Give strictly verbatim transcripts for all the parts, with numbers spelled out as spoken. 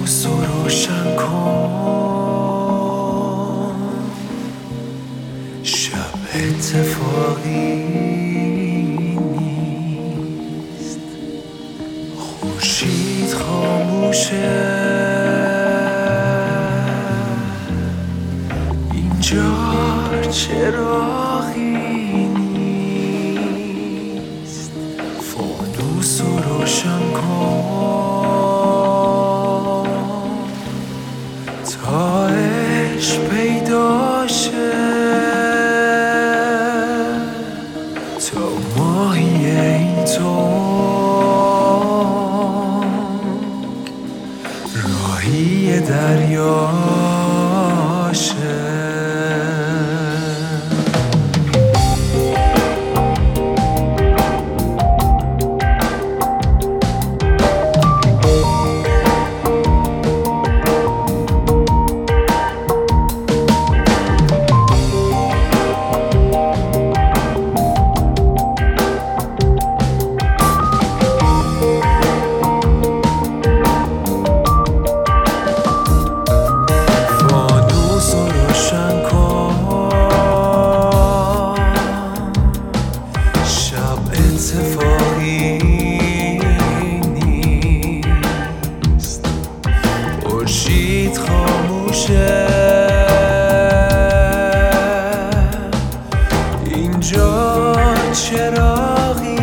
فانوس رو روشن کن، شب اتفاقی نیست، خورشید خاموشه، اینجا چراغی نیست. فانوس رو روشن کن تا عشق پیدا شه، تا ماهی این تنگ راهی دریا شه. اتفاقی نیست، خورشید خاموشه، اینجا چراغی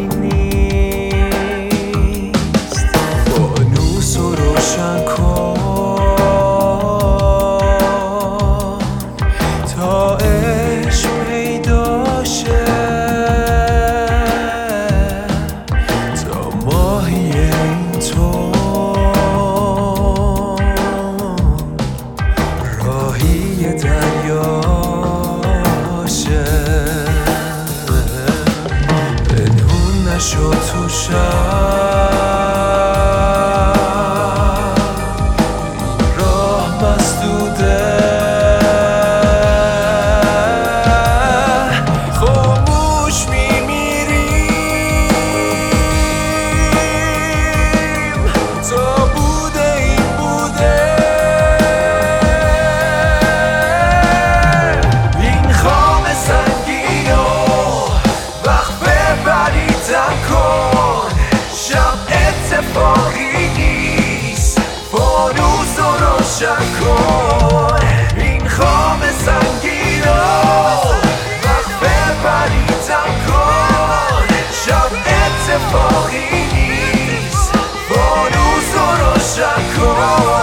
نیست. فانوس رو روشن کن تا عشق پیدا شه، راهی دریا شه. پنهون نشو تو شب، این راه مسدوده، خاموش میمیریم تا بوده این بوده. کن شب اتفاقی نیست، فانوس رو روشن کن، این خواب سنگین رو وقت ببریدم کن. شب اتفاقی نیست، فانوس رو روشن کن.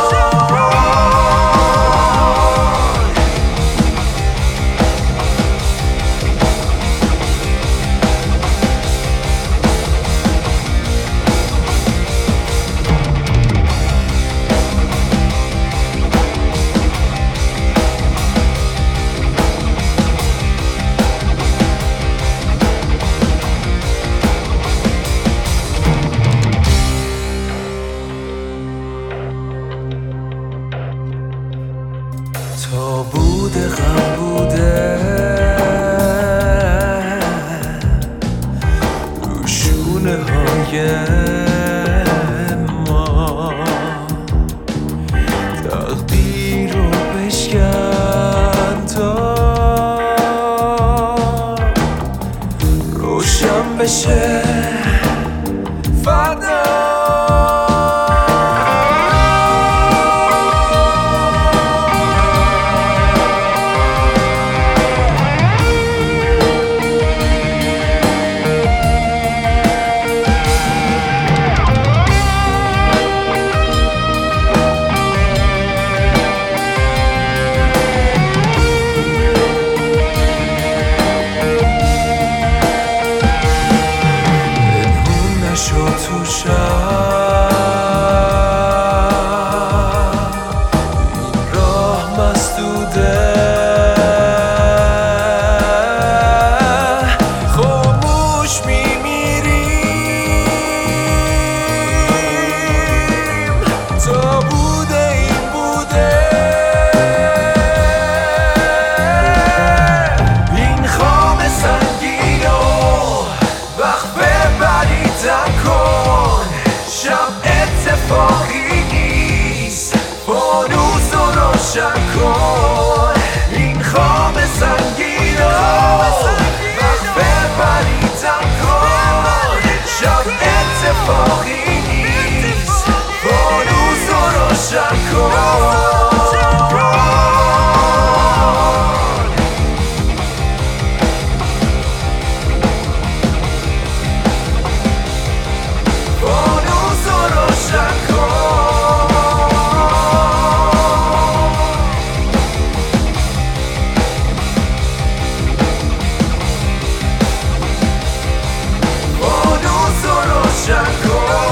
تا بوده غم بوده، رو شونه های ما تقدیر رو بشکن تا روشن بشه فردا. شو تو شب روشن کن